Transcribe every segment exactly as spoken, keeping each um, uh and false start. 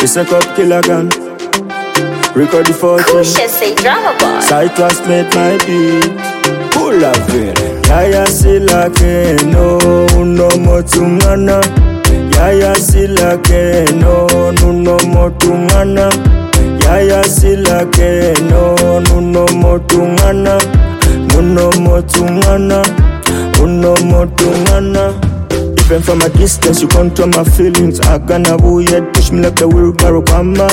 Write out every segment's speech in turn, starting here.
It's a cup killer gun. Record the fourteen. Kusha say drama boy. Cyprus made my beat. Pull up it. Yaya silake no uno motungana. Yaya silake no nuno motungana. Yaya silake no nuno motungana. Nuno motungana. Uno motungana. Even from a distance, you control my feelings. I gonna weird, push me like a wheelbarrow. Kama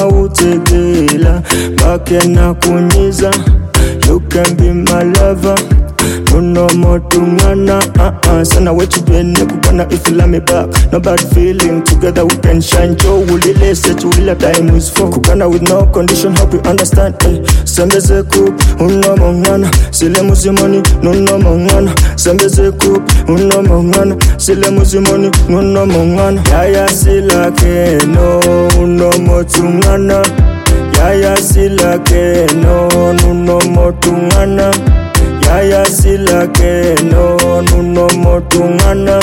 utegela, bake na kunyiza. You can be my lover. Nuno motungana, uh-uh. Sana wetu bene kukana if you love me back. No bad feeling, together we can shine. Joe ulile set ulila time is for kukana with no condition, hope you understand. Eh, sembeze kup, uno mongana. Sile muzimoni, nuno mongana. Sembeze kup, uno mongana. Sile muzimoni, nuno mongana. Yaya silake no, uno motungana. Yaya silake no, nuno motungana. Yaya silake no, nuno motungana.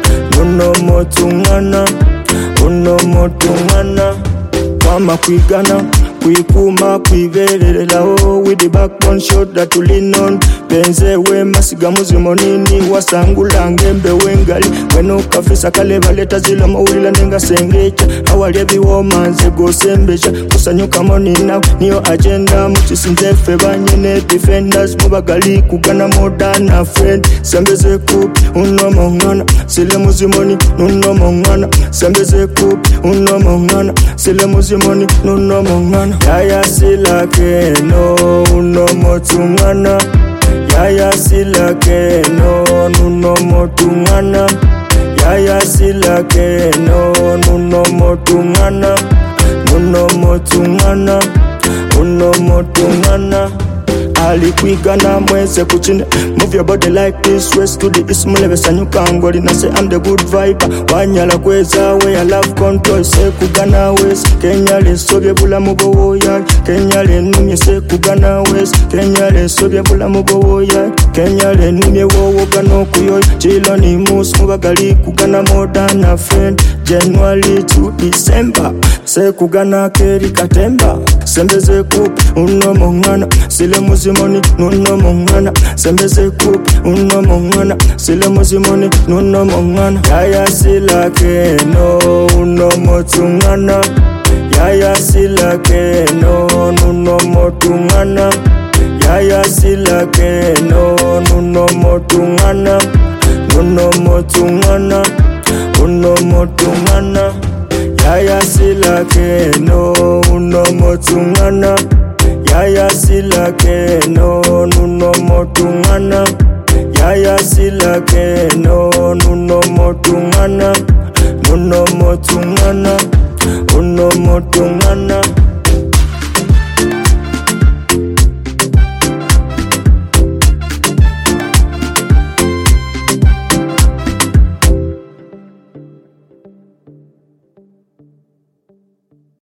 Nuno motungana. Uno motungana. Wama kwigana, kwikuma, kwiverelao. With the backbone shoulder to lean on. Benze we masiga muzimonini. Wasangula ngembe wengali. Weno kafisa kaleva leta zila maulila nenga sengecha. Awali womanze go sembecha. Kusanyuka money now, niyo agenda. Mutisinzefe banyene defenders. Mubagali kugana modana friend. Sembeze kup, uno mongana. Sile muzimoni, nuno mongana. Sembeze kup, uno mongana. Sile muzimoni, nuno mongana. Yaya silake no, uno motungana. Yaya silake no, nuno motungana. Yaya silake no, nuno motungana. Nuno motungana. Uno motungana. Ali kwigana mweze kuchine. Move your body like this, west to the east. Muleve sanyuka angoli na say I'm the good vibe. Wanyala kweza we I love control. Se kugana west, Kenya le sobye bula mugowo ya. Kenya le numye se kugana west. Kenya le sobye bula mugowo ya. Kenya le numye wowo gano kuyoy. Chilo ni mus mubagali kugana modana friend. January to December. Se kugana keri katemba. Sembeze kup, uno mongana. Sile muzimoni, nuno mongana. Sembeze kup, uno mongana. Sile muzimoni, nuno mongana. Yaya silake no, uno motungana. Yaya silake no, nuno motungana. Yaya silake no, nuno motungana. Nuno motungana. Uno motungana. Yaya silake no, uno motungana. Yaya silake no, nuno motungana. Yaya silake no, nuno motungana. Nuno motungana. Uno motungana.